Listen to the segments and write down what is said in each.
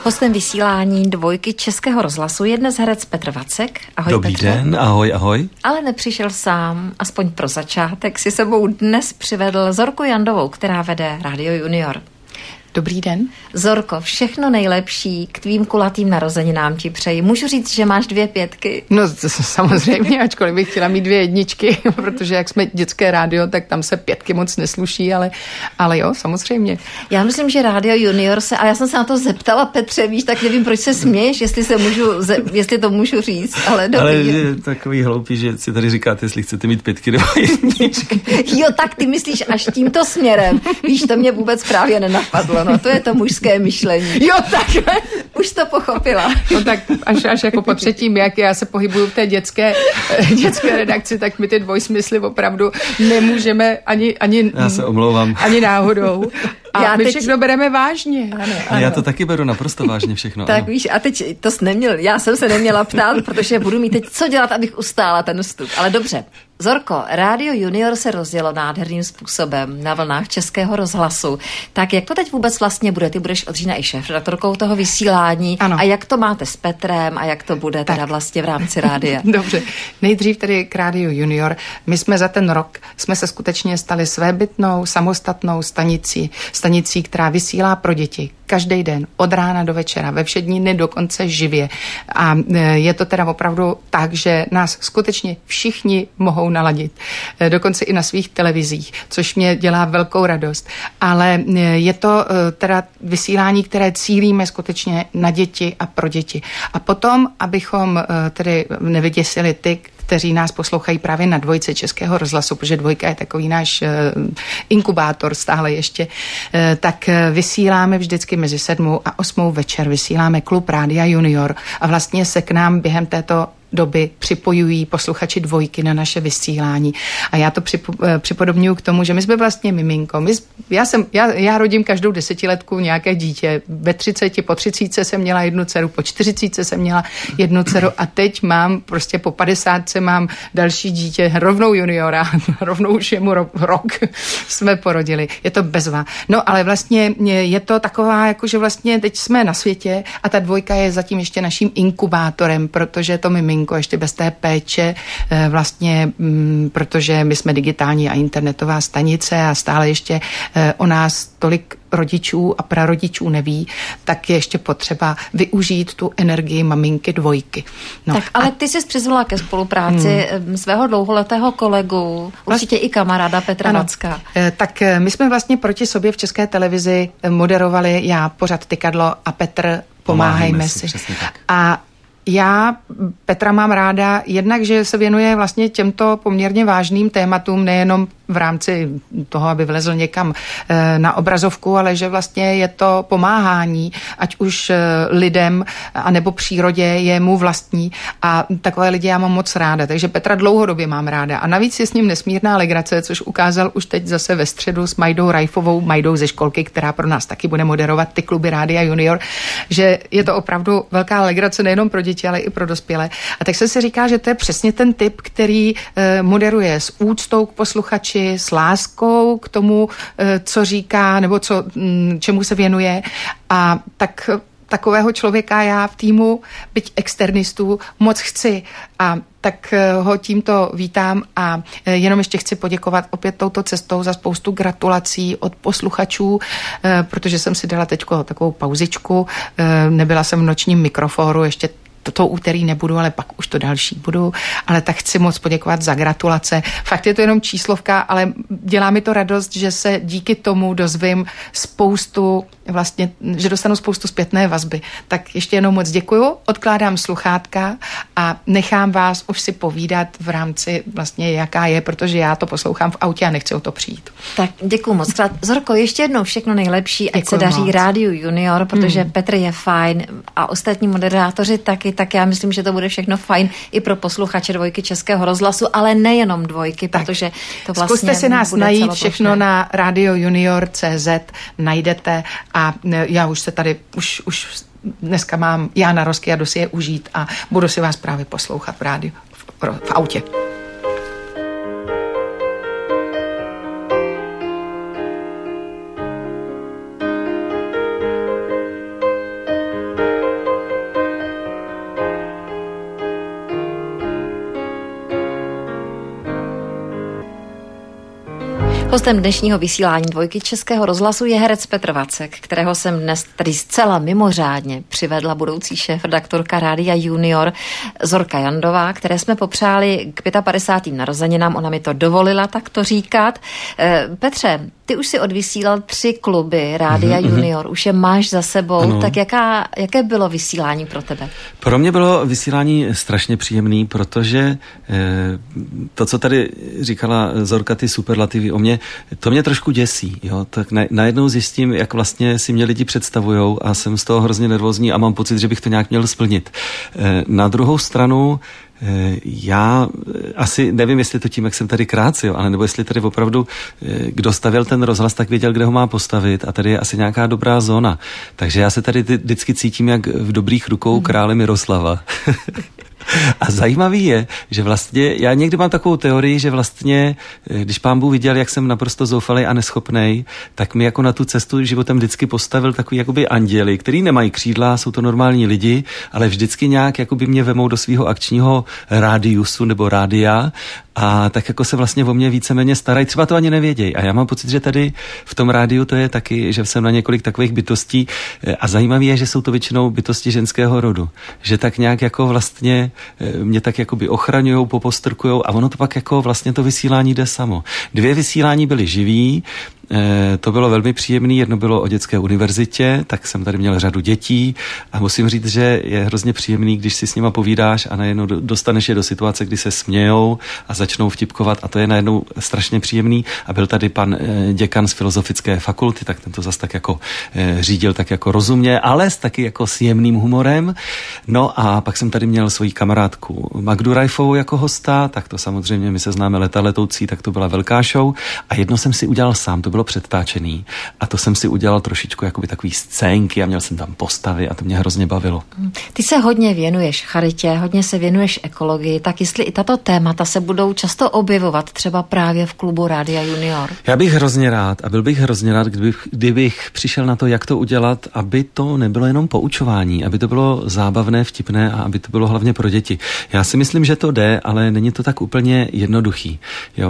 Hostem vysílání Dvojky Českého rozhlasu je dnes herec Petr Vacek. Ahoj, Dobrý Petře. den, ahoj, ahoj. Ale nepřišel sám, aspoň pro začátek si sebou dnes přivedl Zorku Jandovou, která vede Radio Junior. Dobrý den. Zorko, všechno nejlepší k tvým kulatým narozeninám ti přeji. Můžu říct, že máš 2 5? No samozřejmě, ačkoliv bych chtěla mít 2 1, protože jak jsme dětské rádio, tak tam se 5 moc nesluší, ale jo, samozřejmě. Já myslím, že Radio Junior se, a já jsem se na to zeptala Petře, víš, tak nevím, proč se směješ, jestli to můžu říct, ale dobrý. Ale je takový hloupý, že si tady říkáte, jestli chcete mít 5 nebo 1. Jo, tak ty myslíš až tímto směrem. Víš, to mě vůbec právě nenapadlo. No, to je to mužské myšlení. Jo, tak. Už to pochopila. No tak až jako po třetím, jak já se pohybuju v té dětské redakci, tak my ty dvojsmysly opravdu nemůžeme ani Já se omlouvám. Ani náhodou. A my všechno bereme vážně. Ano. Já to taky beru naprosto vážně všechno. Tak ano. víš, a teď já jsem se neměla ptát, protože budu mít teď co dělat, abych ustála ten vstup. Ale dobře. Zorko, Radio Junior se rozjelo nádherným způsobem na vlnách Českého rozhlasu. Tak jak to teď vůbec vlastně bude? Ty budeš od října i šéfredaktorkou toho vysílání. Ano. A jak to máte s Petrem a jak to bude teda vlastně v rámci rádia? Dobře. Nejdřív tedy k Radio Junior. My jsme za ten rok se skutečně stali svébytnou, samostatnou stanicí, která vysílá pro děti každý den, od rána do večera, ve všední dny, dokonce živě. A je to teda opravdu tak, že nás skutečně všichni mohou naladit. Dokonce i na svých televizích, což mě dělá velkou radost. Ale je to teda vysílání, které cílíme skutečně na děti a pro děti. A potom, abychom tedy nevyděsili ty, kteří nás poslouchají právě na Dvojce Českého rozhlasu, protože Dvojka je takový náš inkubátor stále ještě, tak vysíláme vždycky mezi 7 a 8 večer, vysíláme klub Rádia Junior a vlastně se k nám během této doby připojují posluchači Dvojky na naše vysílání. A já to připodobňuji k tomu, že my jsme vlastně miminko. Já rodím každou 10letku nějaké dítě. Ve 30, po 30 jsem měla 1 dceru, po 40 jsem měla 1 dceru a teď mám prostě po 50 mám další dítě, rovnou juniora, rovnou už jemu rok jsme porodili. Je to bezva. No ale vlastně je to taková, jakože vlastně teď jsme na světě a ta Dvojka je zatím ještě naším inkubátorem, protože to miminko ještě bez té péče vlastně, protože my jsme digitální a internetová stanice a stále ještě o nás tolik rodičů a prarodičů neví, tak je ještě potřeba využít tu energii maminky Dvojky. No. Tak, ale ty jsi přizvala ke spolupráci svého dlouholetého kolegu, určitě i kamaráda Petra Vacka. Tak my jsme vlastně proti sobě v České televizi moderovali já pořad Tykadlo a Petr Pomáhejme si. A já Petra mám ráda jednak, že se věnuje vlastně těmto poměrně vážným tématům, nejenom v rámci toho, aby vlezl někam na obrazovku, ale že vlastně je to pomáhání, ať už lidem, anebo přírodě je mu vlastní a takové lidi já mám moc ráda, takže Petra dlouhodobě mám ráda a navíc je s ním nesmírná legrace, což ukázal už teď zase ve středu s Majdou Rajfovou, Majdou ze školky, která pro nás taky bude moderovat ty kluby Rádia Junior, že je to opravdu velká legrace nejenom pro děti, ale i pro dospělé. A tak se říká, že to je přesně ten typ, který moderuje s úctou k posluchači, s láskou k tomu, co říká, nebo čemu se věnuje. A takového člověka já v týmu, byť externistů, moc chci. A tak ho tímto vítám a jenom ještě chci poděkovat opět touto cestou za spoustu gratulací od posluchačů, protože jsem si dala teďko takovou pauzičku, nebyla jsem v nočním mikrofonu, ještě to úterý nebudu, ale pak už to další budu, ale tak chci moc poděkovat za gratulace. Fakt je to jenom číslovka, ale dělá mi to radost, že se díky tomu dozvím že dostanu spoustu zpětné vazby. Tak ještě jenom moc děkuju, odkládám sluchátka a nechám vás už si povídat v rámci vlastně jaká je, protože já to poslouchám v autě a nechci o to přijít. Tak děkuju moc krát. Zorko, ještě jednou všechno nejlepší, ať se daří moc. Rádiu Junior, protože Petr je fajn a ostatní moderátoři taky, tak já myslím, že to bude všechno fajn i pro posluchače Dvojky Českého rozhlasu, ale nejenom Dvojky, protože to vlastně zkuste si nás bude najít všechno na radiojunior.cz, najdete a já už se tady už dneska mám na rozky a jdu si je užít a budu si vás právě poslouchat v rádiu, v autě. Hostem dnešního vysílání Dvojky Českého rozhlasu je herec Petr Vacek, kterého jsem dnes tady zcela mimořádně přivedla budoucí šéfredaktorka Rádia Junior Zorka Jandová, které jsme popřáli k 55. narozeninám. Ona mi to dovolila takto říkat. Petře, ty už si odvysílal 3 kluby Rádia Junior, už je máš za sebou, ano. Tak jaké bylo vysílání pro tebe? Pro mě bylo vysílání strašně příjemný, protože to, co tady říkala Zorka, ty superlativy o mě, to mě trošku děsí. Jo? Tak najednou zjistím, jak vlastně si mě lidi představujou a jsem z toho hrozně nervózní a mám pocit, že bych to nějak měl splnit. Na druhou stranu já asi nevím, jestli to tím, jak jsem tady krácil, ale nebo jestli tady opravdu, kdo stavěl ten rozhlas, tak věděl, kde ho má postavit a tady je asi nějaká dobrá zóna. Takže já se tady vždycky cítím jak v dobrých rukou krále Miroslava. A zajímavý je, že vlastně, já někdy mám takovou teorii, že vlastně, když Pán Bůh viděl, jak jsem naprosto zoufalej a neschopnej, tak mi jako na tu cestu životem vždycky postavil takový jakoby anděli, který nemají křídla, jsou to normální lidi, ale vždycky nějak jakoby mě vemou do svého akčního rádiusu nebo rádia a tak jako se vlastně o mě víceméně starají, třeba to ani nevědějí. A já mám pocit, že tady v tom rádiu to je taky, že jsem na několik takových bytostí a zajímavé je, že jsou to většinou bytosti ženského rodu. Že tak nějak jako vlastně mě tak jakoby ochraňujou, popostrkujou a ono to pak jako vlastně to vysílání jde samo. 2 vysílání byly živý, to bylo velmi příjemný, jedno bylo o dětské univerzitě, tak jsem tady měl řadu dětí a musím říct, že je hrozně příjemný, když si s nima povídáš a najednou dostaneš je do situace, kdy se smějou a začnou vtipkovat a to je najednou strašně příjemný a byl tady pan děkan z filozofické fakulty, tak ten to zas tak jako řídil tak jako rozumně, ale taky jako s jemným humorem. No a pak jsem tady měl svoji kamarádku Magdu Rajfovou jako hosta, tak to samozřejmě my se známe leta letoucí, tak to byla velká show a jedno jsem si udělal sám, to bylo předtáčený a to jsem si udělal trošičku jakoby takový scénky a měl jsem tam postavy a to mě hrozně bavilo. Ty se hodně věnuješ charitě, hodně se věnuješ ekologii, tak jestli i tato témata se budou často objevovat třeba právě v klubu Rádia Junior? Já bych hrozně rád a byl bych hrozně rád, kdybych přišel na to, jak to udělat, aby to nebylo jenom poučování, aby to bylo zábavné, vtipné a aby to bylo hlavně pro děti. Já si myslím, že to jde, ale není to tak úplně jednoduchý. Jo,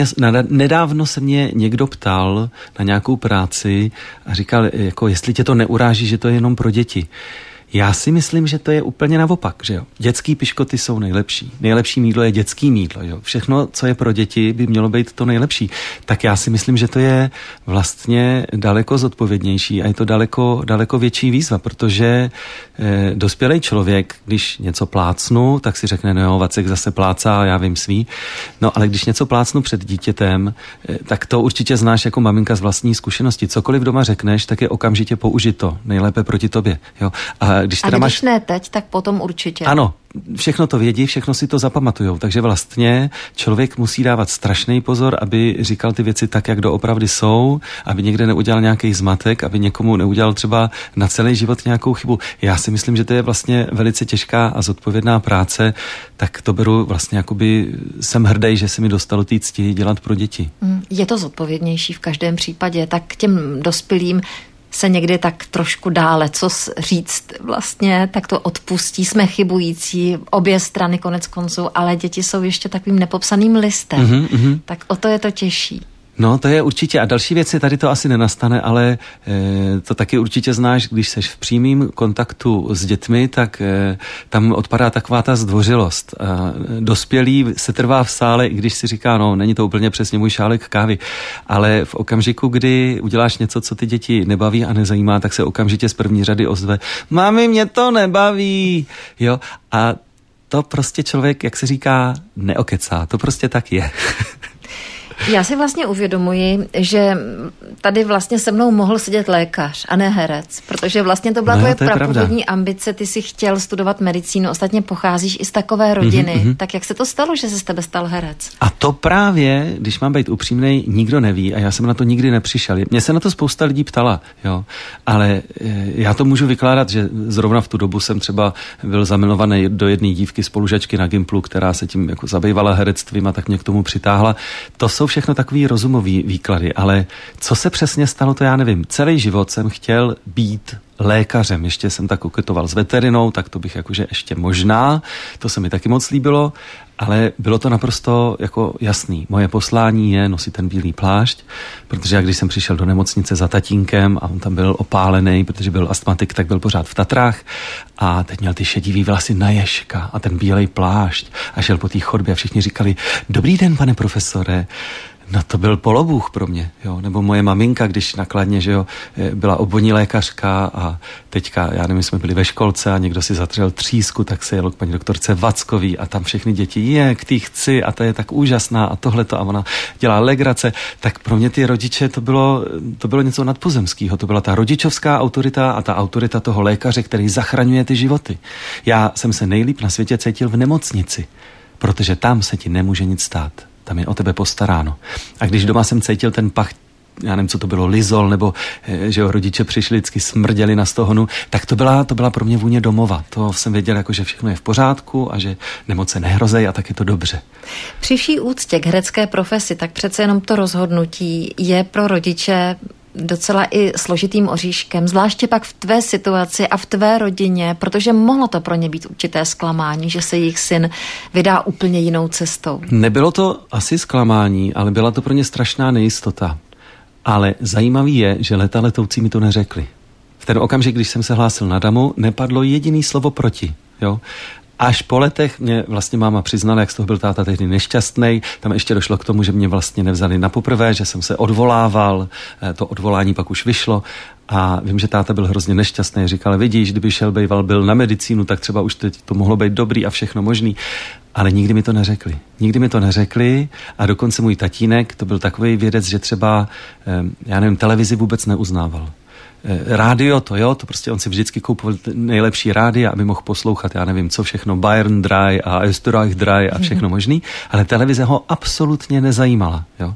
nedávno se mě někdo ptal na nějakou práci a říkal, jako jestli tě to neuráží, že to je jenom pro děti. Já si myslím, že to je úplně naopak, že jo. Dětský piškoty jsou nejlepší. Nejlepší mýdlo je dětský mýdlo, jo. Všechno, co je pro děti, by mělo být to nejlepší. Tak já si myslím, že to je vlastně daleko zodpovědnější a je to daleko větší výzva, protože dospělý člověk, když něco plácnu, tak si řekne, no jo, Vacek zase plácá, já vím svý. No, ale když něco plácnu před dítětem, tak to určitě znáš jako maminka z vlastní zkušenosti. Cokoliv doma řekneš, tak je okamžitě použito. Nejlépe proti tobě, jo. A když ne teď, tak potom určitě. Ano, všechno to vědí, všechno si to zapamatujou, takže vlastně člověk musí dávat strašný pozor, aby říkal ty věci tak, jak doopravdy jsou, aby někde neudělal nějaký zmatek, aby někomu neudělal třeba na celý život nějakou chybu. Já si myslím, že to je vlastně velice těžká a zodpovědná práce, tak to beru vlastně jakoby jsem hrdý, že se mi dostalo té cti dělat pro děti. Je to zodpovědnější v každém případě, tak těm dospělým se někdy tak trošku dále, co říct vlastně, tak to odpustí, jsme chybující, obě strany konec konců, ale děti jsou ještě takovým nepopsaným listem, tak o to je to těžší. No, to je určitě. A další věci, tady to asi nenastane, ale to taky určitě znáš, když seš v přímém kontaktu s dětmi, tak tam odpadá taková ta zdvořilost. Dospělý se trvá v sále, i když si říká, no, není to úplně přesně můj šálek kávy, ale v okamžiku, kdy uděláš něco, co ty děti nebaví a nezajímá, tak se okamžitě z první řady ozve, mami, mě to nebaví, jo, a to prostě člověk, jak se říká, neokecá, to prostě tak je. Já si vlastně uvědomuji, že tady vlastně se mnou mohl sedět lékař a ne herec, protože vlastně to byla tvoje prapůvodní ambice, ty si chtěl studovat medicínu, ostatně pocházíš i z takové rodiny, tak jak se to stalo, že se z tebe stal herec? A to právě, když mám být upřímnej, nikdo neví a já jsem na to nikdy nepřišel. Mně se na to spousta lidí ptala, jo, ale já to můžu vykládat, že zrovna v tu dobu jsem třeba byl zamilovaný do jedné dívky spolužačky na Gimplu, která se tím jako zabývala herectvím a tak mě k tomu přitáhla. To jsou všechno takový rozumový výklady, ale co se přesně stalo, to já nevím. Celý život jsem chtěl být lékařem. Ještě jsem tak koketoval s veterinou, tak to bych jakože ještě možná, to se mi taky moc líbilo, ale bylo to naprosto jako jasný. Moje poslání je nosit ten bílý plášť, protože já když jsem přišel do nemocnice za tatínkem a on tam byl opálený, protože byl astmatik, tak byl pořád v Tatrách a teď měl ty šedivý vlasy na ježka a ten bílej plášť a šel po té chodbě a všichni říkali: dobrý den, pane profesore. No to byl polobůh pro mě, jo. Nebo moje maminka, když nakladně, že jo, byla obvodní lékařka a teďka, já nevím, jsme byli ve školce a někdo si zatřel třísku, tak se jelo k paní doktorce Vackový a tam všechny děti, k tý chci a ta je tak úžasná a tohleto a ona dělá legrace. Tak pro mě ty rodiče to bylo něco nadpozemského. To byla ta rodičovská autorita a ta autorita toho lékaře, který zachraňuje ty životy. Já jsem se nejlíp na světě cítil v nemocnici, protože tam se ti nemůže nic stát. Tam je o tebe postaráno. A když doma jsem cítil ten pach, já nevím, co to bylo, lizol, nebo že jo, rodiče přišli, vždycky smrděli na stohonu, tak to byla pro mě vůně domova. To jsem věděl, jako, že všechno je v pořádku a že nemoce nehrozej a tak je to dobře. Při vší úctě k herecké profesi, tak přece jenom to rozhodnutí je pro rodiče docela i složitým oříškem, zvláště pak v tvé situaci a v tvé rodině, protože mohlo to pro ně být určité zklamání, že se jejich syn vydá úplně jinou cestou. Nebylo to asi zklamání, ale byla to pro ně strašná nejistota. Ale zajímavý je, že letoucí mi to neřekli. V ten okamžik, když jsem se hlásil na damu, nepadlo jediný slovo proti. Jo? Až po letech mě vlastně máma přiznala, jak z toho byl táta tehdy nešťastnej. Tam ještě došlo k tomu, že mě vlastně nevzali na poprvé, že jsem se odvolával, to odvolání pak už vyšlo a vím, že táta byl hrozně nešťastný. Říkal: vidíš, kdyby šel byl na medicínu, tak třeba už teď to mohlo být dobrý a všechno možný. Ale nikdy mi to neřekli. Nikdy mi to neřekli a dokonce můj tatínek, to byl takový vědec, že třeba, já nevím, televizi vůbec neuznával. Rádio to prostě on si vždycky koupoval nejlepší rádia, aby mohl poslouchat, já nevím, co všechno, Bayern 3 a Österreich 3 a všechno možný, ale televize ho absolutně nezajímala, jo.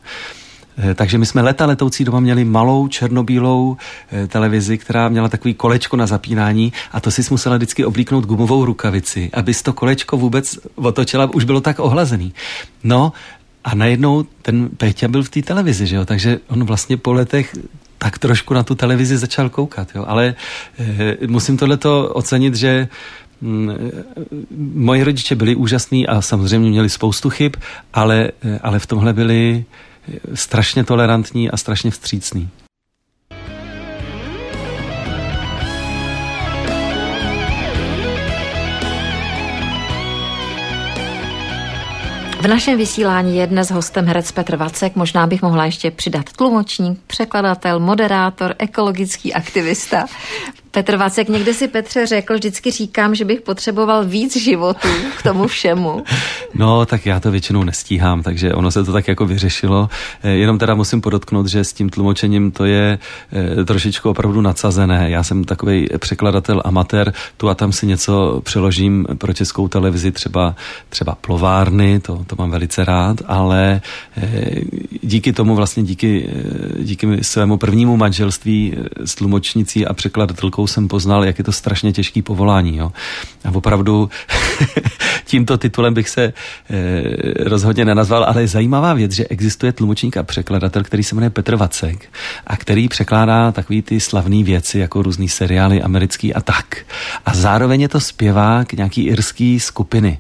Takže my jsme letoucí doma měli malou černobílou televizi, která měla takový kolečko na zapínání a to si musela vždycky oblíknout gumovou rukavici, abys to kolečko vůbec otočila, už bylo tak ohlazený. No a najednou ten Péťa byl v té televizi, že jo, takže on vlastně po letech tak trošku na tu televizi začal koukat, jo, ale musím tohleto ocenit, že moji rodiče byli úžasní a samozřejmě měli spoustu chyb, ale v tomhle byli strašně tolerantní a strašně vstřícní. V našem vysílání je dnes hostem herec Petr Vacek, možná bych mohla ještě přidat tlumočník, překladatel, moderátor, ekologický aktivista. Petr Vacek, někde si Petře řekl, vždycky říkám, že bych potřeboval víc životů k tomu všemu. No, tak já to většinou nestíhám, takže ono se to tak jako vyřešilo. Jenom teda musím podotknout, že s tím tlumočením to je trošičku opravdu nadsazené. Já jsem takovej překladatel amatér, tu a tam si něco přeložím pro Českou televizi, třeba plovárny, to mám velice rád, ale díky tomu vlastně díky svému prvnímu manželství s tlumočnicí a překladatelkou jsem poznal, jak je to strašně těžký povolání. Jo? A opravdu tímto titulem bych se rozhodně nenazval, ale je zajímavá věc, že existuje tlumočník a překladatel, který se jmenuje Petr Vacek a který překládá takový ty slavné věci, jako různý seriály americký a tak. A zároveň je to zpěvák nějaký irský skupiny.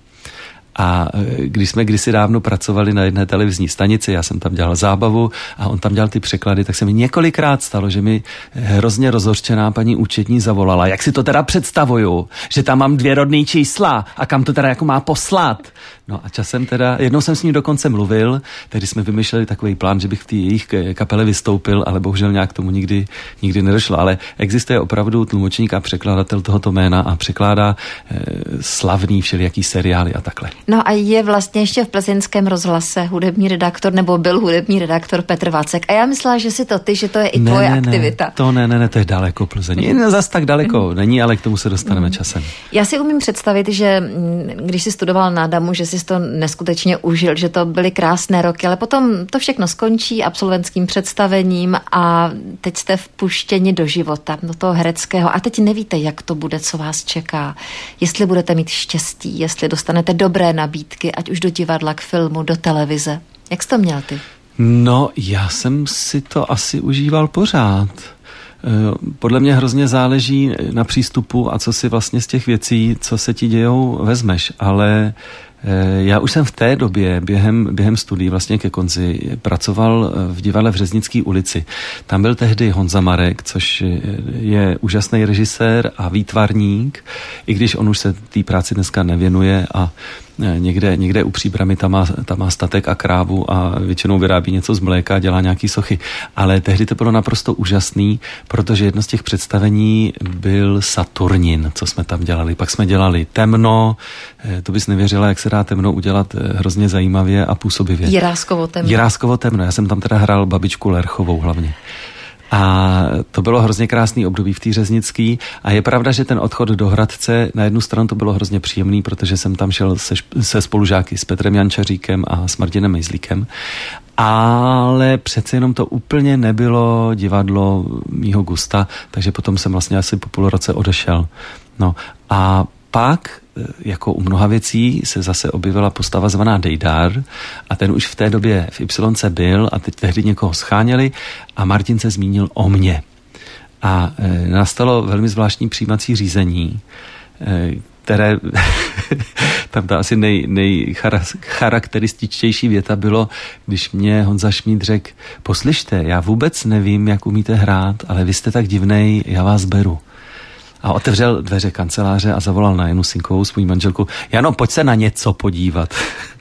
A když jsme kdysi dávno pracovali na jedné televizní stanici, já jsem tam dělal zábavu a on tam dělal ty překlady, tak se mi několikrát stalo, že mi hrozně rozhořčená paní účetní zavolala, jak si to teda představuju, že tam mám 2 rodný čísla a kam to teda jako má poslat. No a časem teda, jednou jsem s ním dokonce mluvil, tehdy jsme vymýšleli takový plán, že bych v té jejich kapele vystoupil, ale bohužel nějak tomu nikdy nedošlo. Ale existuje opravdu tlumočník a překladatel tohoto jména a překládá slavný všelijaký seriály a takhle. No a je vlastně ještě v plzeňském rozhlase hudební redaktor, nebo byl hudební redaktor Petr Vacek. A já myslela, že si to ty, že to je i tvoje aktivita. To je daleko Plzeň. Zas tak daleko není, ale k tomu se dostaneme časem. Já si umím představit, že když jsi studoval na Damu, že jsi to neskutečně užil, že to byly krásné roky, ale potom to všechno skončí absolventským představením a teď jste vpuštěni do života, do toho hereckého a teď nevíte, jak to bude, co vás čeká. Jestli budete mít štěstí, jestli dostanete dobré nabídky, ať už do divadla, k filmu, do televize. Jak jsi to měl ty? No, já jsem si to asi užíval pořád. Podle mě hrozně záleží na přístupu a co si vlastně z těch věcí, co se ti dějou, vezmeš, ale já už jsem v té době během studií vlastně ke konci pracoval v divadle v Řeznické ulici. Tam byl tehdy Honza Marek, což je úžasný režisér a výtvarník, i když on už se té práci dneska nevěnuje a někde u Příbramy tam má statek a krávu a většinou vyrábí něco z mléka a dělá nějaký sochy. Ale tehdy to bylo naprosto úžasný, protože jedno z těch představení byl Saturnin, co jsme tam dělali. Pak jsme dělali Temno, to bys nevěřila, jak se dá temno udělat hrozně zajímavě a působivě. Jiráskovo temno. Já jsem tam teda hrál babičku Lerchovou hlavně. A to bylo hrozně krásný období v té Řeznický a je pravda, že ten odchod do Hradce, na jednu stranu to bylo hrozně příjemný, protože jsem tam šel se spolužáky s Petrem Jančaříkem a s Martinem Mejzlíkem, ale přece jenom to úplně nebylo divadlo mýho gusta, takže potom jsem vlastně asi po půl roce odešel. No a pak, jako u mnoha věcí, se zase objevila postava zvaná Dejdar a ten už v té době v Ypsilonce byl a teď tehdy někoho scháněli a Martin se zmínil o mně. A nastalo velmi zvláštní přijímací řízení, které tam ta asi nejcharakterističtější věta bylo, když mě Honza Šmíd řekl, poslyšte, já vůbec nevím, jak umíte hrát, ale vy jste tak divnej, já vás beru. A otevřel dveře kanceláře a zavolal na Janu Sinkovou, svou manželku, Jano, pojď se na něco podívat.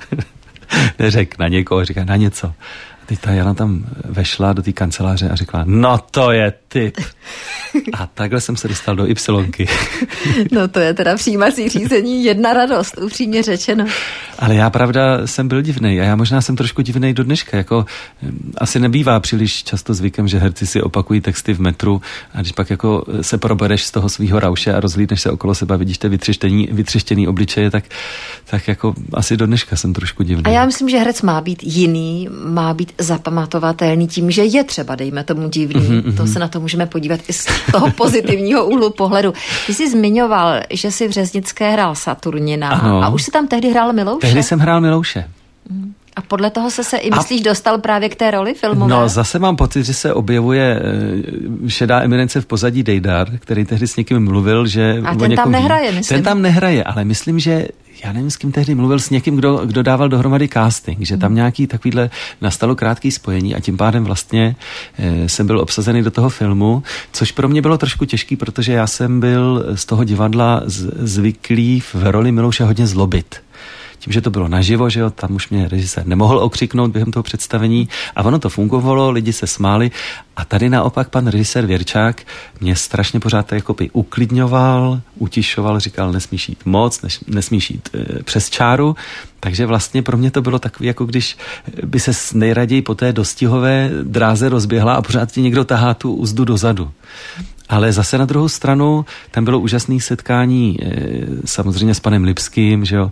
Neřek na někoho, říká na něco. A teď ta Jana tam vešla do té kanceláře a řekla, no to je typ. A takhle jsem se dostal do Ypsilonky. No to je teda přijímací řízení, jedna radost, upřímně řečeno. Ale já pravda jsem byl divnej a já možná jsem trošku divnej do dneška, jako asi nebývá příliš často zvykem, že herci si opakují texty v metru a když pak jako se probereš z toho svýho rauše a rozhlídneš se okolo sebe, vidíš ty vytřeštěný obličeje, tak jako asi do dneška jsem trošku divnej. A já myslím, že herec má být jiný, má být zapamatovatelný tím, že je třeba, dejme tomu divný. To se na to můžeme podívat i z toho pozitivního úhlu pohledu. Ty jsi zmiňoval, že jsi v Řeznické hrál Saturnina a už jsi tam tehdy hrál Milouše? Tehdy jsem hrál Milouše. A podle toho se i myslíš dostal právě k té roli filmové? No zase mám pocit, že se objevuje šedá eminence v pozadí Dejdar, který tehdy s někým mluvil, že... A ten tam nehraje, myslím. Ten tam nehraje, ale myslím, že já nevím, s kým tehdy mluvil, s někým, kdo dával dohromady casting, že tam nějaký takovýhle nastalo krátký spojení a tím pádem vlastně jsem byl obsazený do toho filmu, což pro mě bylo trošku těžký, protože já jsem byl z toho divadla zvyklý v roli Milouše hodně zlobit. Tím, že to bylo naživo, že jo, tam už mě režisér nemohl okřiknout během toho představení a ono to fungovalo, lidi se smáli a tady naopak pan režisér Věrčák mě strašně pořád jakoby uklidňoval, utišoval, říkal, nesmíš jít moc, nesmíš jít přes čáru, takže vlastně pro mě to bylo takový, jako když by se nejraději po té dostihové dráze rozběhla a pořád ti někdo tahá tu uzdu dozadu. Ale zase na druhou stranu tam bylo úžasné setkání samozřejmě s panem Lipským, že jo,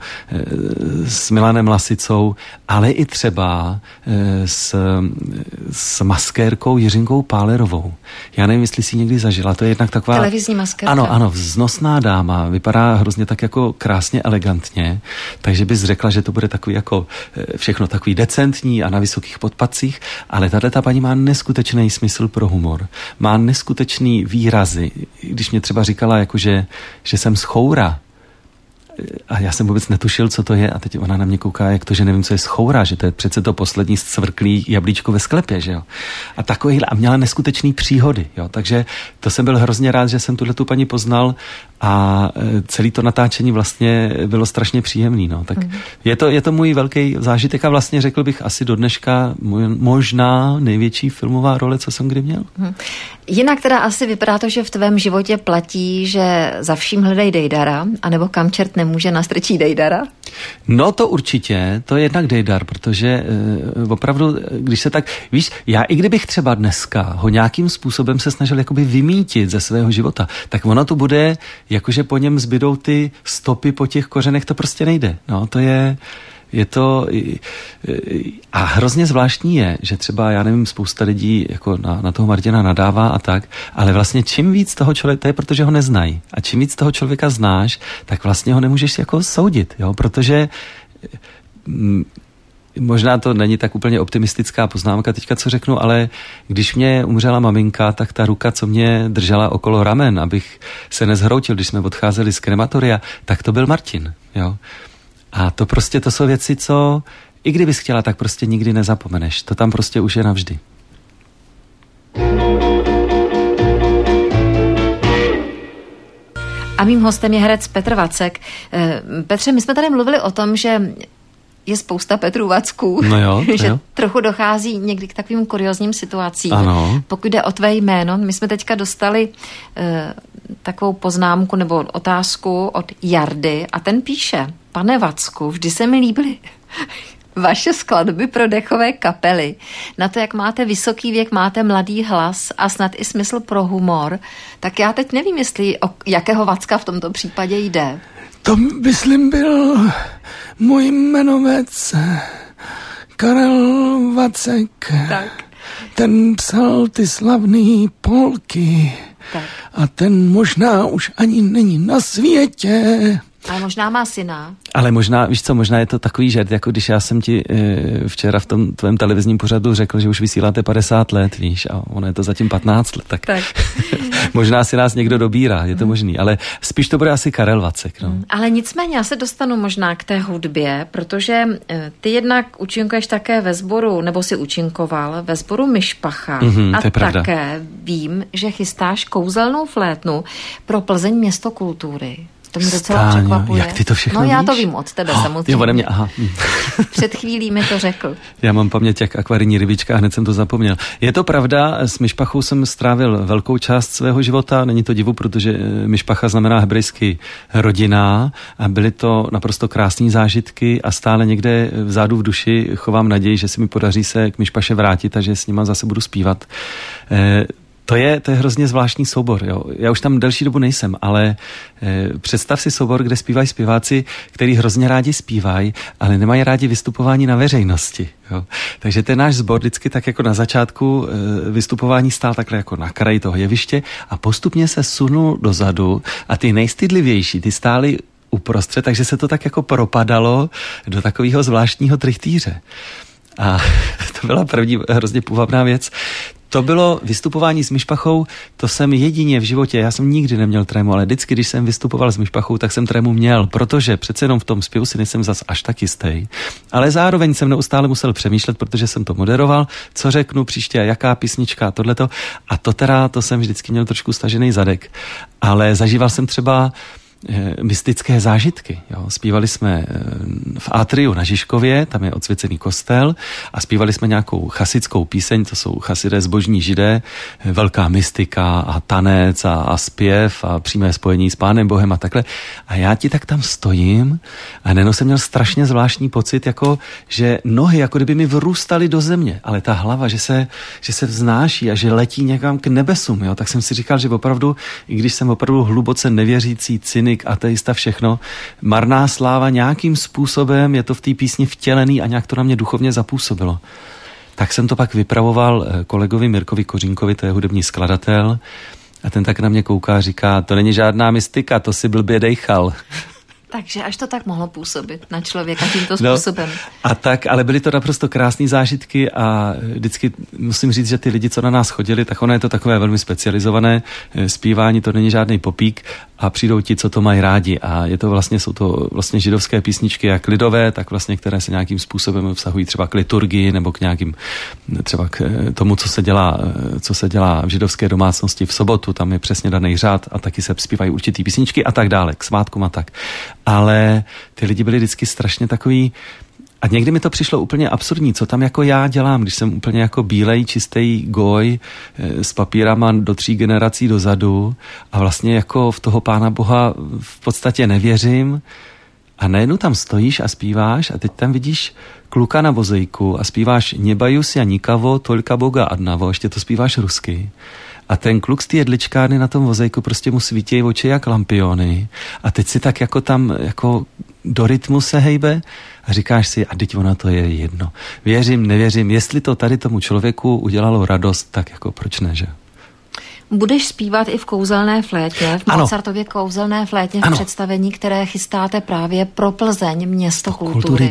s Milanem Lasicou, ale i třeba s maskérkou Jiřinkou Pálerovou. Já nevím, jestli si někdy zažila, to je jednak taková... Televizní maskérka. Ano, vznosná dáma, vypadá hrozně tak jako krásně elegantně, takže bys řekla, že to bude takový jako všechno takový decentní a na vysokých podpatcích, ale tato paní má neskutečný smysl pro humor. Má neskutečný výrazy. Když mě třeba říkala, jako že jsem z Choura, a já jsem vůbec netušil, co to je a teď ona na mě kouká, jak to, že nevím, co je schoura, že to je přece to poslední scvrklý jablíčko ve sklepě, že jo. A takovýhle, a měla neskutečný příhody, jo, takže to jsem byl hrozně rád, že jsem tuhletu paní poznal a celý to natáčení vlastně bylo strašně příjemný, no, tak je to můj velký zážitek a vlastně řekl bych asi do dneška možná největší filmová role, co jsem kdy měl. Jinak teda asi vypadá to, že v tvém životě platí, že za vším hledej Dejdara, anebo kam čert nemůže nastrčí Dejdara? No to určitě, to je jednak Dejdar, protože opravdu, když se tak, víš, já i kdybych třeba dneska ho nějakým způsobem se snažil jakoby vymítit ze svého života, tak ono to bude, jakože po něm zbydou ty stopy po těch kořenech, to prostě nejde. No, je to a hrozně zvláštní je, že třeba, já nevím, spousta lidí jako na toho Martina nadává a tak, ale vlastně čím víc toho člověka, to je protože ho neznají, a čím víc toho člověka znáš, tak vlastně ho nemůžeš jako soudit, jo, protože možná to není tak úplně optimistická poznámka teďka, co řeknu, ale když mě umřela maminka, tak ta ruka, co mě držela okolo ramen, abych se nezhroutil, když jsme odcházeli z krematoria, tak to byl Martin. Jo? A to prostě, to jsou věci, co i kdybys chtěla, tak prostě nikdy nezapomeneš. To tam prostě už je navždy. A mým hostem je herec Petr Vacek. Petře, my jsme tady mluvili o tom, že je spousta Petrů Vacků, že trochu dochází někdy k takovým kuriozním situacím. Ano. Pokud jde o tvé jméno, my jsme teďka dostali takovou poznámku nebo otázku od Jardy a ten píše: Pane Vacku, vždy se mi líbily vaše skladby pro dechové kapely. Na to, jak máte vysoký věk, máte mladý hlas a snad i smysl pro humor. Tak já teď nevím, jestli o jakého Vacka v tomto případě jde. To, myslím, byl můj jmenovec Karel Vacek. Tak. Ten psal ty slavný polky. Tak. A ten možná už ani není na světě. Ale možná má syna. Ale možná, víš co, možná je to takový žert, jako když já jsem ti včera v tom tvém televizním pořadu řekl, že už vysíláte 50 let, víš, a ono je to zatím 15 let, tak. Možná si nás někdo dobírá, je to možný, ale spíš to bude asi Karel Vacek. No. Ale nicméně já se dostanu možná k té hudbě, protože ty jednak účinkuješ také ve sboru, nebo si účinkoval ve sboru Myšpacha. A také vím, že chystáš kouzelnou flétnu pro Plzeň město kultury. To mě docela překvapuje. Jak ty to všechno víš? Já to vím od tebe samozřejmě. Jo, ode mě, aha. Před chvílí mi to řekl. Já mám paměť jak akvarijní rybička a hned jsem to zapomněl. Je to pravda, s Myšpachou jsem strávil velkou část svého života, není to divu, protože Myšpacha znamená hebrejsky rodina a byly to naprosto krásné zážitky a stále někde vzadu v duši chovám naději, že se mi podaří se k Myšpaše vrátit a že s nima zase budu zpívat. To je hrozně zvláštní soubor. Jo. Já už tam delší dobu nejsem, ale představ si soubor, kde zpívají zpěváci, který hrozně rádi zpívají, ale nemají rádi vystupování na veřejnosti. Jo. Takže ten náš sbor vždycky tak jako na začátku vystupování stál takhle jako na kraji toho jeviště a postupně se sunul dozadu a ty nejstydlivější, ty stály uprostřed, takže se to tak jako propadalo do takového zvláštního trichtýře. A to byla první hrozně půvabná věc. To bylo vystupování s Myšpachou, to jsem jedině v životě, já jsem nikdy neměl trému, ale vždycky, když jsem vystupoval s Myšpachou, tak jsem trému měl, protože přece jenom v tom zpěvu si nejsem zas až tak jistý. Ale zároveň jsem neustále musel přemýšlet, protože jsem to moderoval, co řeknu příště, jaká písnička a tohleto. A to jsem vždycky měl trošku stažený zadek. Ale zažíval jsem třeba mystické zážitky. Jo. Zpívali jsme v Atriu na Žižkově, tam je odsvěcený kostel a zpívali jsme nějakou chasickou píseň, to jsou chasidé zbožní židé, velká mystika a tanec a zpěv a přímé spojení s Pánem Bohem a takhle. A já ti tak tam stojím a najednou jsem měl strašně zvláštní pocit, jako že nohy jako kdyby mi vrůstaly do země, ale ta hlava, že se vznáší a že letí někam k nebesům. Jo. Tak jsem si říkal, že opravdu, i když jsem opravdu hluboce nevěřící cynik, ateista, všechno, marná sláva nějakým způsobem, je to v té písni vtělený a nějak to na mě duchovně zapůsobilo. Tak jsem to pak vypravoval kolegovi Mirkovi Kořínkovi, to je hudební skladatel, a ten tak na mě kouká a říká, to není žádná mystika, to si blbě dejchal. Takže až to tak mohlo působit na člověka tímto způsobem. No, a tak, ale byly to naprosto krásné zážitky a vždycky musím říct, že ty lidi, co na nás chodili, tak ono je to takové velmi specializované zpívání, to není žádný popík a přijdou ti, co to mají rádi a jsou to vlastně židovské písničky, jak lidové, tak vlastně, které se nějakým způsobem vztahují třeba k liturgii nebo k nějakým, třeba k tomu, co se dělá v židovské domácnosti v sobotu, tam je přesně daný řád a taky se zpívají určitý písničky a tak dále, k svátkům a tak. Ale ty lidi byli vždycky strašně takový a někdy mi to přišlo úplně absurdní, co tam jako já dělám, když jsem úplně jako bílej, čistý goj s papírama do 3 generací dozadu a vlastně jako v toho Pána Boha v podstatě nevěřím a najednou tam stojíš a zpíváš a teď tam vidíš kluka na vozejku a zpíváš Nebaju si a nikavo, tolka Boga adnavo, ještě to zpíváš rusky. A ten kluk z té jedličkárny na tom vozejku prostě mu svítějí oči jak lampiony. A teď si tak jako tam jako do rytmu se hejbe a říkáš si, a teď ono to je jedno. Věřím, nevěřím, jestli to tady tomu člověku udělalo radost, tak jako proč ne, že? Budeš zpívat i v Kouzelné flétě, v Mozartově Kouzelné flétě, v představení, které chystáte právě pro Plzeň, město kultury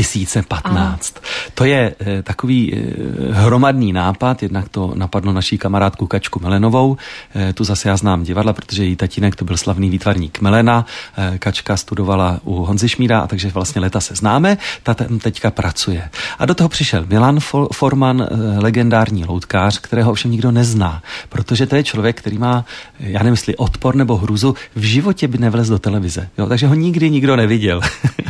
2015. Ano. To je takový hromadný nápad, jednak to napadlo naší kamarádku Kačku Melenovou, tu zase já znám divadla, protože její tatínek to byl slavný výtvarník Melena, Kačka studovala u Honzy Šmída, a takže vlastně leta se známe, ta teďka pracuje. A do toho přišel Milan Forman, legendární loutkář, kterého ovšem nikdo nezná, protože to je člověk, který má, já nevím, jestli odpor nebo hruzu, v životě by nevlez do televize. Jo? Takže ho nikdy nikdo neviděl.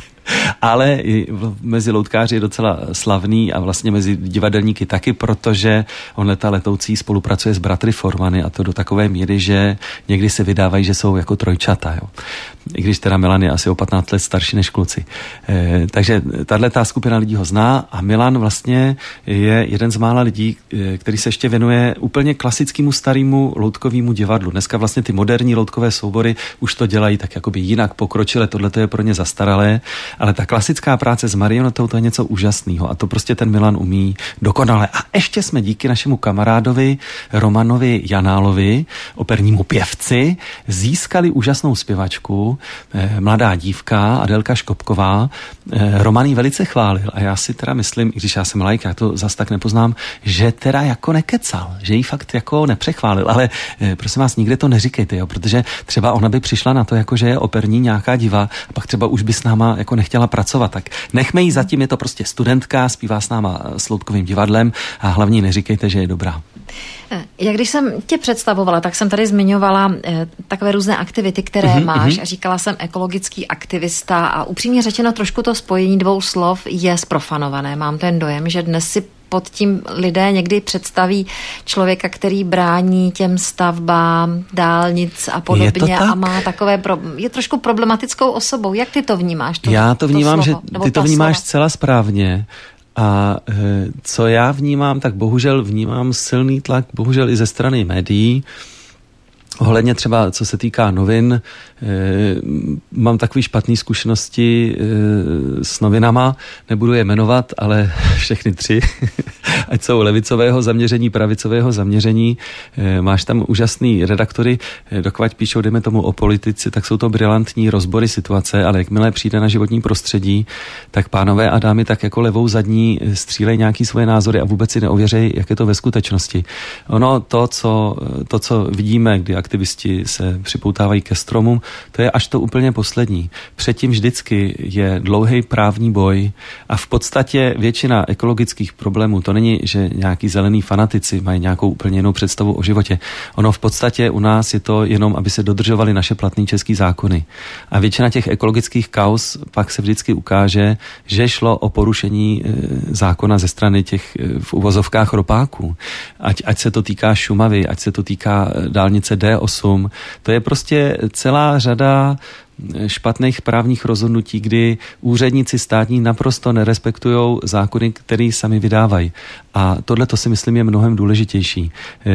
Ale mezi loutkáři je docela slavný a vlastně mezi divadelníky taky, protože on letoucí spolupracuje s bratry Formany, a to do takové míry, že někdy se vydávají, že jsou jako trojčata. Jo. I když teda Milan je asi o 15 let starší než kluci. Takže tato skupina lidí ho zná a Milan vlastně je jeden z mála lidí, který se ještě věnuje úplně klasickému starému loutkovému divadlu. Dneska vlastně ty moderní loutkové soubory už to dělají tak jakoby jinak pokročile, tohle je pro ně zastaralé, ale ta klasická práce s marionetou, to je něco úžasného a to prostě ten Milan umí dokonale. A ještě jsme díky našemu kamarádovi Romanovi Janálovi, opernímu pěvci, získali úžasnou zpěvačku, mladá dívka Adelka Škopková. Roman ji velice chválil a já si teda myslím, i když já jsem laik, já to zas tak nepoznám, že teda jako nekecal, že ji fakt jako nepřechválil, ale prosím vás, nikde to neříkejte, jo, protože třeba ona by přišla na to, jako že je operní nějaká diva a pak třeba už by s náma jako nechtěla pracovat, tak nechme ji zatím, je to prostě studentka, zpívá s náma s loutkovým divadlem a hlavně neříkejte, že je dobrá. Jak když jsem tě představovala, tak jsem tady zmiňovala takové různé aktivity, které máš a říkala jsem ekologický aktivista a upřímně řečeno trošku to spojení dvou slov je zprofanované. Mám ten dojem, že dnes si pod tím lidé někdy představí člověka, který brání těm stavbám, dálnic a podobně a má takové, je trošku problematickou osobou. Jak ty to vnímáš? Já to vnímám, že ty to vnímáš zcela správně. A co já vnímám, tak bohužel vnímám silný tlak, bohužel i ze strany médií. Ohledně třeba, co se týká novin, mám takové špatné zkušenosti s novinama, nebudu je jmenovat, ale všechny tři, ať jsou levicového zaměření, pravicového zaměření. Máš tam úžasný redaktory, dokud píšou, dejme tomu, o politici, tak jsou to brilantní rozbory situace, ale jakmile přijde na životní prostředí, tak pánové a dámy tak jako levou zadní střílejí nějaký svoje názory a vůbec si neověřejí, jak je to ve skutečnosti. Ono to, co vidíme, kdy aktivisti se připoutávají ke stromům, to je až to úplně poslední. Předtím vždycky je dlouhý právní boj a v podstatě většina ekologických problémů, to není, že nějaký zelený fanatici mají nějakou úplně jinou představu o životě. Ono v podstatě u nás je to jenom, aby se dodržovaly naše platné české zákony. A většina těch ekologických kauz pak se vždycky ukáže, že šlo o porušení zákona ze strany těch v uvozovkách ropáků. Ať se to týká Šumavy, ať se to týká dálnice D8, to je prostě celá řada špatných právních rozhodnutí, kdy úředníci státní naprosto nerespektují zákony, které sami vydávají. A tohle to si myslím je mnohem důležitější.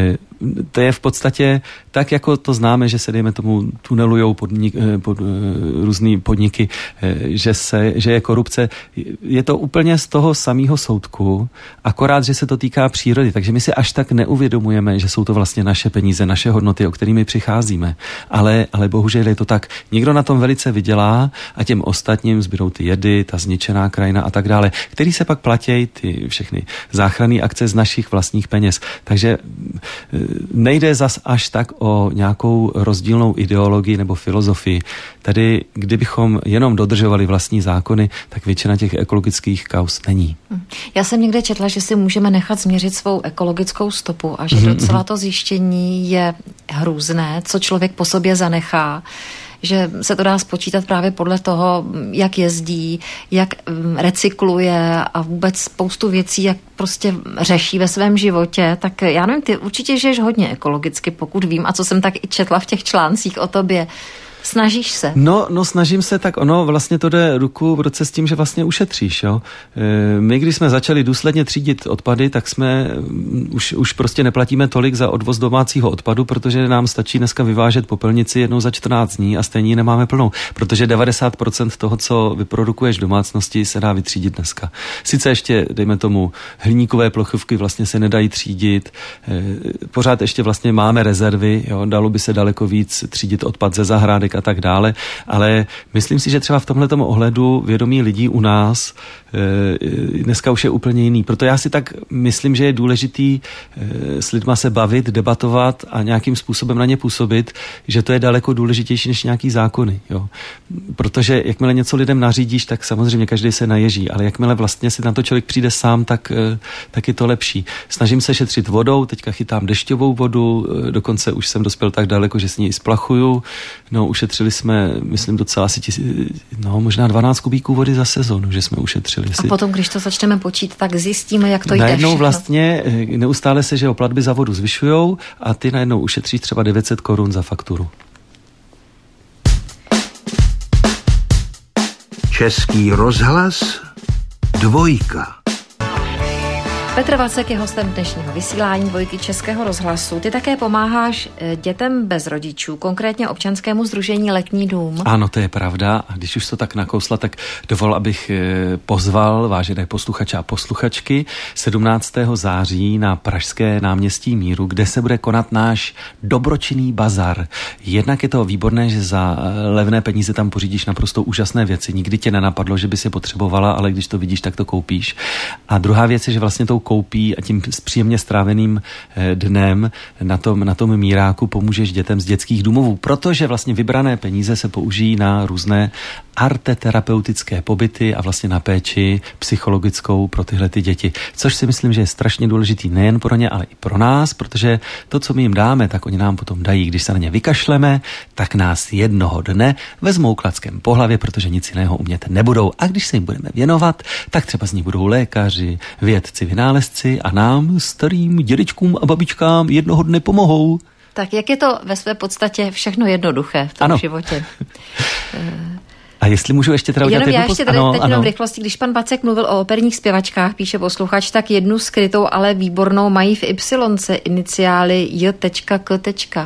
To je v podstatě tak, jako to známe, že se, dejme tomu, tunelujou pod různý podniky, že je korupce. Je to úplně z toho samého soudku, akorát, že se to týká přírody. Takže my si až tak neuvědomujeme, že jsou to vlastně naše peníze, naše hodnoty, o kterými přicházíme. Ale bohužel je to tak. Někdo na tom velice vydělá a těm ostatním zbydou ty jedy, ta zničená krajina a tak dále, který se pak platí ty všechny záchranné akce z našich vlastních peněz. Takže nejde zas až tak o nějakou rozdílnou ideologii nebo filozofii. Tady, kdybychom jenom dodržovali vlastní zákony, tak většina těch ekologických kauz není. Já jsem někde četla, že si můžeme nechat změřit svou ekologickou stopu a že docela to zjištění je hrůzné, co člověk po sobě zanechá, že se to dá spočítat právě podle toho, jak jezdí, jak recykluje a vůbec spoustu věcí, jak prostě řeší ve svém životě. Tak já nevím, ty určitě žiješ hodně ekologicky, pokud vím, a co jsem tak i četla v těch článcích o tobě. Snažíš se? No, snažím se, tak ono vlastně to jde ruku v ruce s tím, že vlastně ušetříš, jo. My, když jsme začali důsledně třídit odpady, tak jsme už prostě neplatíme tolik za odvoz domácího odpadu, protože nám stačí dneska vyvážet popelnici jednou za 14 dní a stejně nemáme plnou, protože 90% toho, co vyprodukuješ v domácnosti, se dá vytřídit dneska. Sice ještě, dejme tomu, hliníkové plochivky vlastně se nedají třídit, pořád ještě vlastně máme rezervy, jo, dalo by se daleko víc třídit odpad ze zahrádek a tak dále, ale myslím si, že třeba v tomhletom ohledu vědomí lidí u nás dneska už je úplně jiný. Proto já si tak myslím, že je důležitý s lidma se bavit, debatovat a nějakým způsobem na ně působit, že to je daleko důležitější než nějaký zákony. Jo. Protože jakmile něco lidem nařídíš, tak samozřejmě každý se naježí, ale jakmile vlastně si na to člověk přijde sám, tak je to lepší. Snažím se šetřit vodou, teďka chytám dešťovou vodu, dokonce už jsem dospěl tak daleko, že s ní i splachuju. No, ušetřili jsme, myslím, docela asi možná 12 kubíků vody za sezónu, že jsme ušetřili. A potom, když to začneme počítat, tak zjistíme, jak to jde najednou všechno. vlastně neustále se, že platby za vodu zvyšujou a ty najednou ušetříš třeba 900 korun za fakturu. Český rozhlas Dvojka. Petr Vacek je hostem dnešního vysílání Dvojky Českého rozhlasu. Ty také pomáháš dětem bez rodičů, konkrétně občanskému sdružení Letní dům. Ano, to je pravda. A když už to tak nakousla, tak dovol, abych pozval vážené posluchače a posluchačky 17. září na Pražské náměstí Míru, kde se bude konat náš dobročinný bazar. Jednak je to výborné, že za levné peníze tam pořídíš naprosto úžasné věci. Nikdy tě nenapadlo, že by si potřebovala, ale když to vidíš, tak to koupíš. A druhá věc je, že vlastně tou koupí a tím příjemně stráveným dnem na tom míráku pomůžeš dětem z dětských domovů, protože vlastně vybrané peníze se použijí na různé arteterapeutické pobyty a vlastně na péči psychologickou pro tyhle ty děti. Což si myslím, že je strašně důležitý nejen pro ně, ale i pro nás, protože to, co my jim dáme, tak oni nám potom dají. Když se na ně vykašleme, tak nás jednoho dne vezmou klackem po hlavě, protože nic jiného umět nebudou. A když se jim budeme věnovat, tak třeba z nich budou lékaři, vědci, vynálezci a nám, starým dědečkům a babičkám, jednoho dne pomohou. Tak jak je to ve své podstatě všechno jednoduché v tom životě? A jestli můžu ještě teda udělat jenom v rychlosti, když pan Vacek mluvil o operních zpěvačkách, píše posluchač, tak jednu skrytou, ale výbornou mají v Y, iniciály J.K.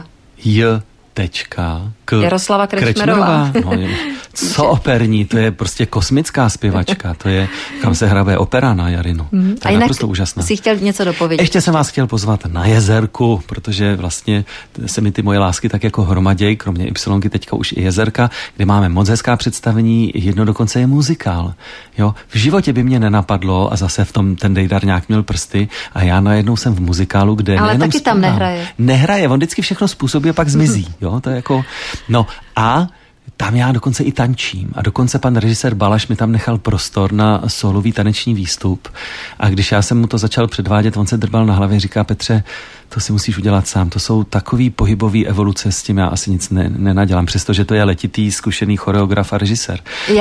Jaroslava Krečmerová. No, co operní, to je prostě kosmická zpěvačka, to je, kam se hrabe opera na Jarinu. To je naprosto úžasná. Jsi chtěl něco dopovědět? Ještě jsem vás chtěl pozvat na Jezerku, protože vlastně se mi ty moje lásky tak jako hromaděj, kromě Y teďka už i Jezerka, kde máme moc hezká představení, jedno dokonce je muzikál. Jo, v životě by mě nenapadlo a zase v tom ten Dejdar nějak měl prsty a já najednou jsem v muzikálu, kde ale taky zpívám. Tam nehraje. Nehraje, on vždycky všechno způsobí a pak zmizí. Jo, to je jako, no a tam já dokonce i tančím a dokonce pan režisér Balaš mi tam nechal prostor na solový taneční výstup a když já jsem mu to začal předvádět, on se drbal na hlavě, říká: Petře, to si musíš udělat sám, to jsou takový pohybový evoluce, s tím já asi nic nenadělám, přestože to je letitý, zkušený choreograf a režisér.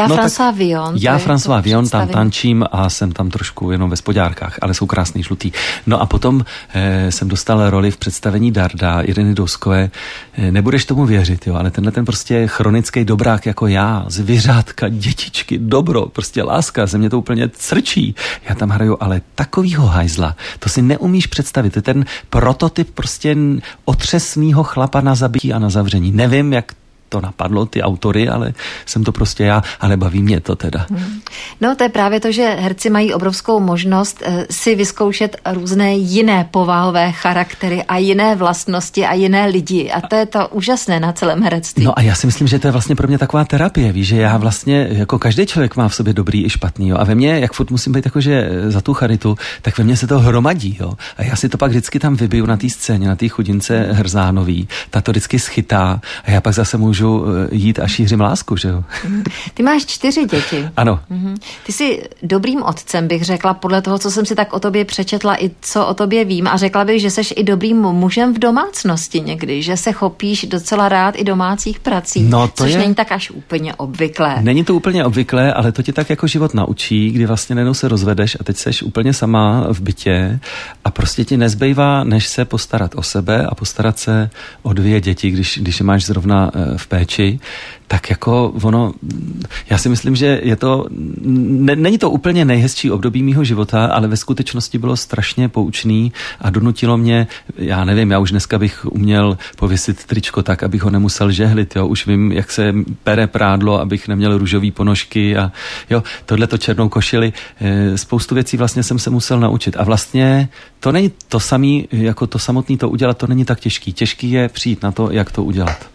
Já François Villon tam tančím a jsem tam trošku jenom ve spodňárkách, ale jsou krásný žlutý. No a potom jsem dostal roli v představení Darda Iriny Douskové. Nebudeš tomu věřit, jo, ale tenhle ten prostě chronický dobrák jako já, zvířátka, dětičky, dobro, prostě láska, ze mě to úplně crčí. Já tam hraju ale takovýho hajzla, to si neumíš představit, to je ten prototyp prostě otřesnýho chlapa na zabití a na zavření. Nevím, jak to napadlo ty autory, ale jsem to prostě já, ale baví mě to teda. No to je právě to, že herci mají obrovskou možnost si vyzkoušet různé jiné povahové charaktery a jiné vlastnosti a jiné lidi a to je to úžasné na celém herectví. No a já si myslím, že to je vlastně pro mě taková terapie, víš, že já vlastně, jako každý člověk má v sobě dobrý i špatný, jo, a ve mně, jak furt musím být jakože za tu charitu, tak ve mně se to hromadí, jo, a já si to pak vždycky tam vybiju na té scéně, na té chudince Hrzánový, ta to vždycky schytá a já pak zase můžu jít a šířím lásku, že jo. Ty máš 4 děti. Ano. Ty jsi dobrým otcem, bych řekla, podle toho, co jsem si tak o tobě přečetla i co o tobě vím a řekla bych, že seš i dobrým mužem v domácnosti někdy, že se chopíš docela rád i domácích prací, no, což není tak až úplně obvyklé. Není to úplně obvyklé, ale to tě tak jako život naučí, kdy vlastně najednou se rozvedeš a teď seš úplně sama v bytě a prostě ti nezbývá, než se postarat o sebe a postarat se o 2 děti, když je máš zrovna v péči, tak jako ono, já si myslím, že je to, není to úplně nejhezčí období mýho života, ale ve skutečnosti bylo strašně poučný a donutilo mě, já nevím, já už dneska bych uměl pověsit tričko tak, abych ho nemusel žehlit, jo, už vím, jak se pere prádlo, abych neměl růžový ponožky a jo, tohleto černou košili, spoustu věcí vlastně jsem se musel naučit a vlastně to není to samý, jako to samotný to udělat, to není tak těžký. Těžký je přijít na to, jak to udělat.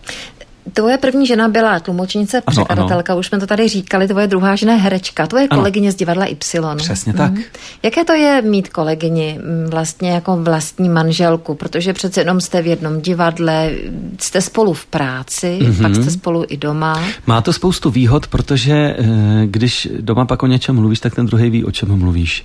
Tvoje první žena byla tlumočnice, překladatelka, už jsme to tady říkali, tvoje druhá žena je herečka, tvoje kolegyně z divadla Y. Přesně tak. Jaké to je mít kolegyni vlastně jako vlastní manželku, protože přece jenom jste v jednom divadle, jste spolu v práci, pak jste spolu i doma. Má to spoustu výhod, protože když doma pak o něčem mluvíš, tak ten druhý ví, o čem mluvíš.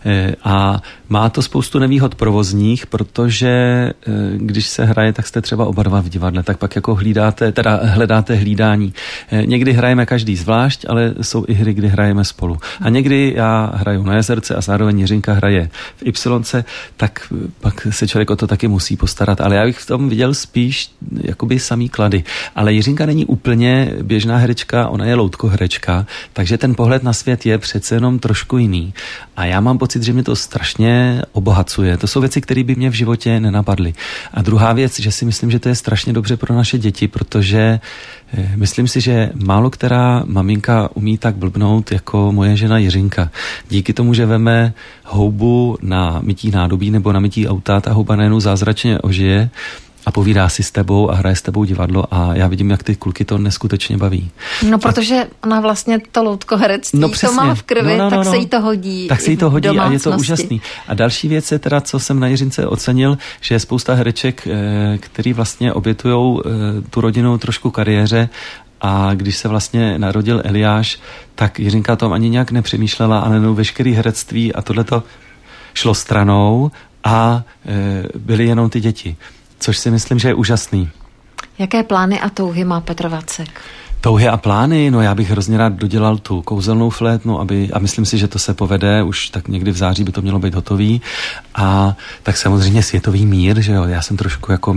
A má to spoustu nevýhod provozních, protože když se hraje, tak jste třeba oba dva v divadle, tak pak jako hledáte hlídání. Někdy hrajeme každý zvlášť, ale jsou i hry, kdy hrajeme spolu. A někdy já hraju na Jezerce a zároveň Jiřinka hraje v Y, tak pak se člověk o to taky musí postarat. Ale já bych v tom viděl spíš jakoby samý klady. Ale Jiřinka není úplně běžná herečka, ona je loutkoherečka, takže ten pohled na svět je přece jenom trošku jiný. A já mám pocit, že mě to strašně obohacuje. To jsou věci, které by mě v životě nenapadly. A druhá věc, že si myslím, že to je strašně dobře pro naše děti, protože myslím si, že málo která maminka umí tak blbnout jako moje žena Jiřinka. Díky tomu, že veme houbu na mytí nádobí nebo na mytí auta, ta houba najednou zázračně ožije a povídá si s tebou a hraje s tebou divadlo a já vidím, jak ty kluky to neskutečně baví. No, protože ona vlastně to loutkoherectví, to má v krvi, tak se jí to hodí. Tak se jí to hodí a je to úžasný. A další věc je teda, co jsem na Jiřince ocenil, že je spousta hereček, který vlastně obětujou tu rodinu trošku kariéře a když se vlastně narodil Eliáš, tak Jiřinka tom ani nějak nepřemýšlela a nejenom veškerý herectví a tohleto šlo stranou a byly jenom ty děti. Což si myslím, že je úžasný. Jaké plány a touhy má Petr Vacek? Touhy a plány, no já bych hrozně rád dodělal tu kouzelnou flétnu, a myslím si, že to se povede, už tak někdy v září by to mělo být hotový. A tak samozřejmě světový mír, že jo, já jsem trošku jako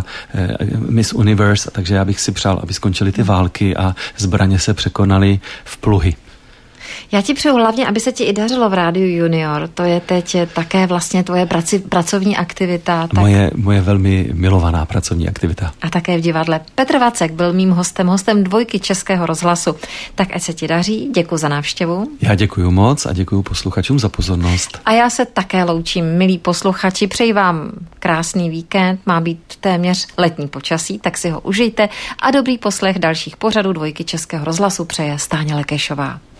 Miss Universe, takže já bych si přál, aby skončily ty války a zbraně se překonaly v pluhy. Já ti přeju hlavně, aby se ti i dařilo v Rádiu Junior. To je teď také vlastně tvoje pracovní aktivita. Tak... Moje velmi milovaná pracovní aktivita. A také v divadle. Petr Vacek byl mým hostem Dvojky Českého rozhlasu. Tak ať se ti daří, děkuji za návštěvu. Já děkuji moc a děkuji posluchačům za pozornost. A já se také loučím, milí posluchači, přeji vám krásný víkend, má být téměř letní počasí, tak si ho užijte a dobrý poslech dalších pořadů Dvojky Českého rozhlasu přeje Stáňa Lekešová.